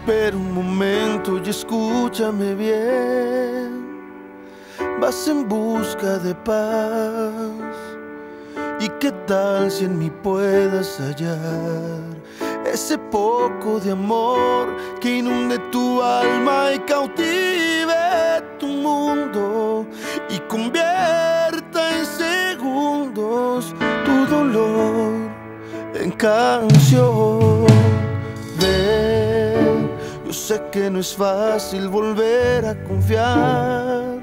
Espera un momento y escúchame bien. Vas en busca de paz. ¿Y qué tal si en mí puedas hallar ese poco de amor que inunde tu alma y cautive tu mundo y convierta en segundos tu dolor en canción? Ven, yo sé que no es fácil volver a confiar,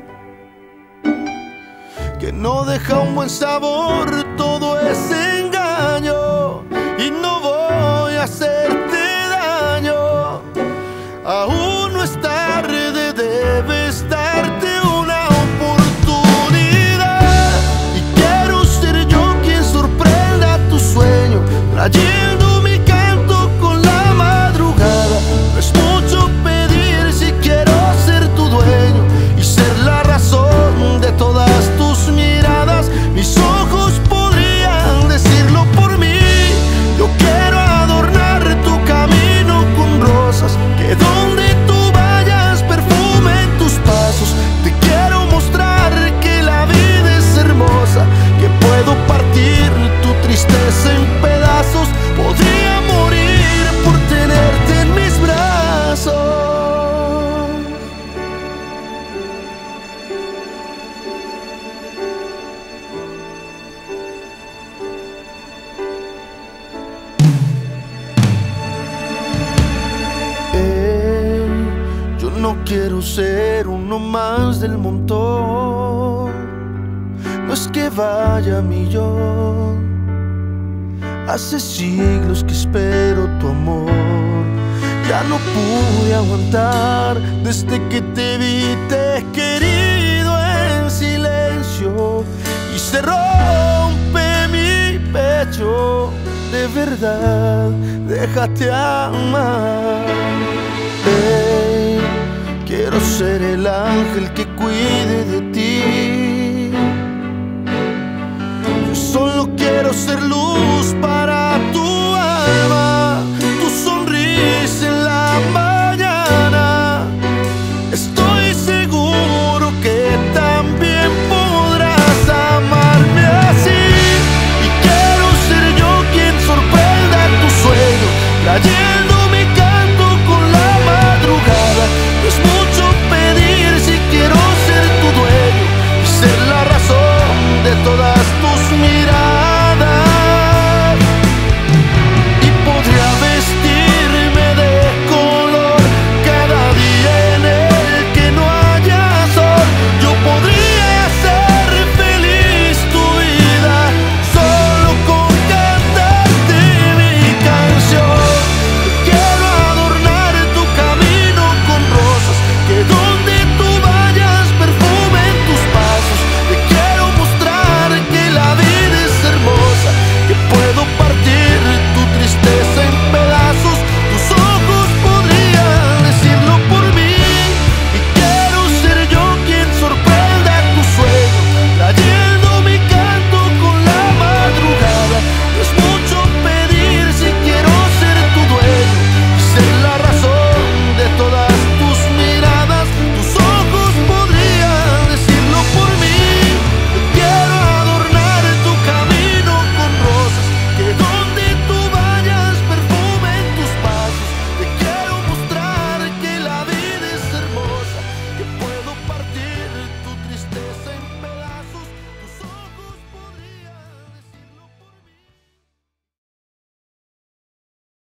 que no deja un buen sabor todo ese engaño, y no voy a hacerte daño. Aún no es tarde, debes darte una oportunidad. Y quiero ser yo quien sorprenda tu sueño, trayendo mi canto con la madrugada. No es mucho pedir si quiero ser tu dueño y ser la razón de todas tus miradas. Mis ojos podrían decirlo por mí. Yo quiero adornar tu camino con rosas, que donde tú vayas perfumen tus pasos. Te quiero mostrar que la vida es hermosa, que puedo partir tu tristeza en pedazos. Podría morir por tenerte en mis brazos. Yo no quiero ser uno más del montón. No es que vaya a millón. Hace siglos que espero tu amor. Ya no pude aguantar. Desde que te vi te he querido en silencio, y se rompe mi pecho. De verdad, déjate amar. Quiero ser el ángel que cuide de ti. Yo solo quiero ser luz para